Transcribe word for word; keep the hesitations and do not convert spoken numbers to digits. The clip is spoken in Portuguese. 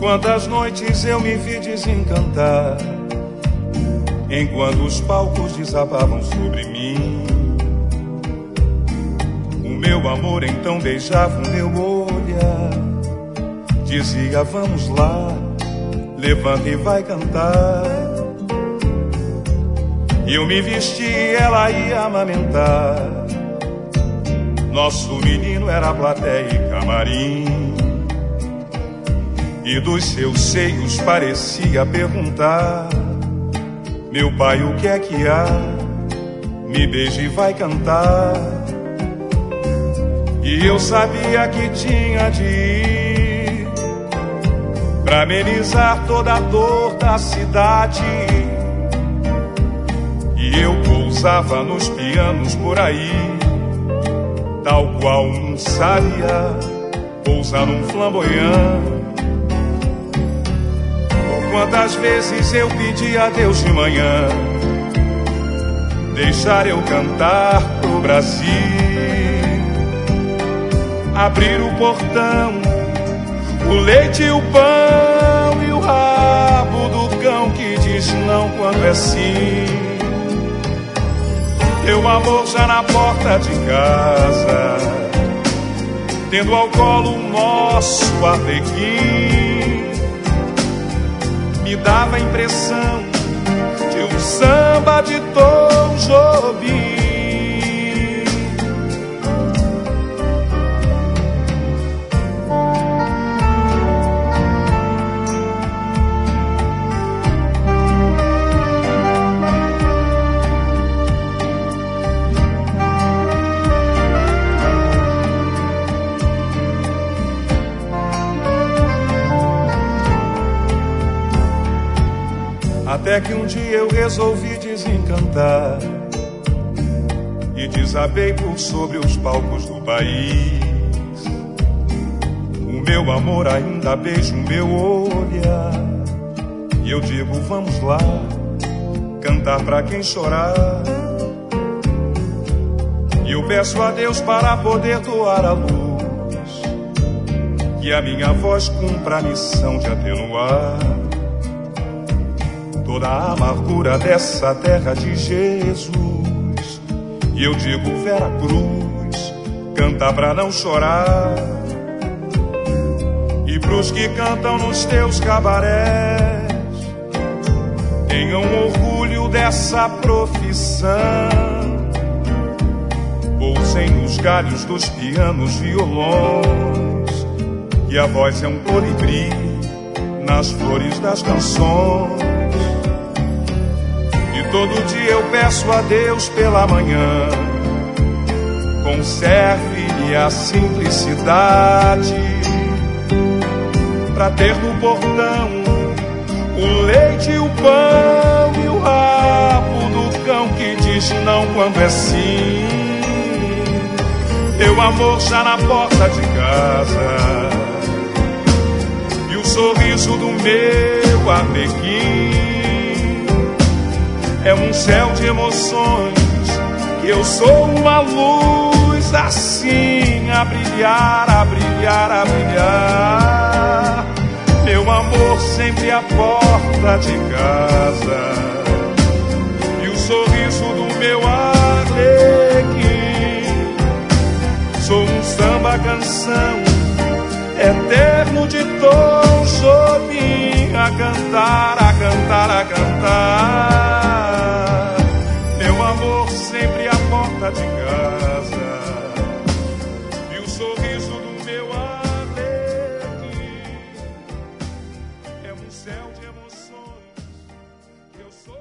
Quantas noites eu me vi desencantar, enquanto os palcos desabavam sobre mim. O meu amor então beijava o meu olhar, dizia vamos lá, levanta e vai cantar. Eu me vesti e ela ia amamentar. Nosso menino era plateia e camarim, e dos seus seios parecia perguntar: meu pai, o que é que há? Me beije e vai cantar. E eu sabia que tinha de ir pra amenizar toda a dor da cidade. E eu pousava nos pianos por aí, tal qual um sábia pousa num flamboyant. Quantas vezes eu pedi a Deus de manhã deixar eu cantar pro Brasil, abrir o portão, o leite e o pão e o rabo do cão que diz não quando é sim. Teu amor já na porta de casa, tendo ao colo o nosso arlequim, me dava a impressão de um samba de Tom Jobim. Até que um dia eu resolvi desencantar e desabei por sobre os palcos do país. O meu amor ainda beija o meu olhar, e eu digo vamos lá, cantar pra quem chorar. E eu peço a Deus para poder doar a luz, que a minha voz cumpra a missão de atenuar toda a amargura dessa terra de Jesus. E eu digo Vera Cruz, canta pra não chorar. E pros que cantam nos teus cabarés, tenham orgulho dessa profissão. Pousem nos galhos dos pianos, violões, e a voz é um colibri nas flores das canções. Todo dia eu peço a Deus pela manhã, conserve-lhe a simplicidade, pra ter no portão o leite e o pão e o rabo do cão que diz não quando é sim. Teu amor já na porta de casa, e o sorriso do meu arlequim é um céu de emoções, que eu sou uma luz assim, a brilhar, a brilhar, a brilhar. Meu amor sempre à porta de casa, e o sorriso do meu arlequim. Sou um samba canção eterno de Tom Jobim, a cantar, a cantar, a cantar.